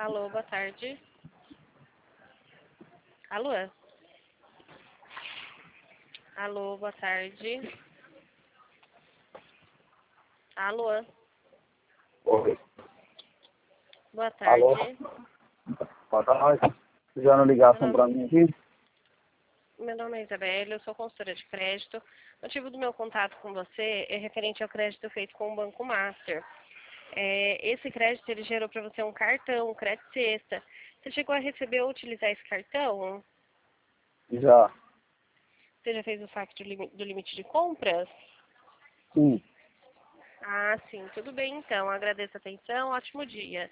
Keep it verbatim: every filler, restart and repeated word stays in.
Alô, boa tarde. Alô? Alô, boa tarde. Alô? Oi. Boa Alô? tarde. Boa tarde. Fizeram ligação Meu para nome, mim aqui? meu nome é Isabela, eu sou consultora de crédito. O motivo do meu contato com você é referente ao crédito feito com o Banco Master. É, esse crédito ele gerou para você um cartão, um crédito sexta. Você chegou a receber ou utilizar esse cartão? Já. Você já fez o saque do limi- do limite de compras? Sim. Ah, sim. Tudo bem, então. Agradeço a atenção. Ótimo dia.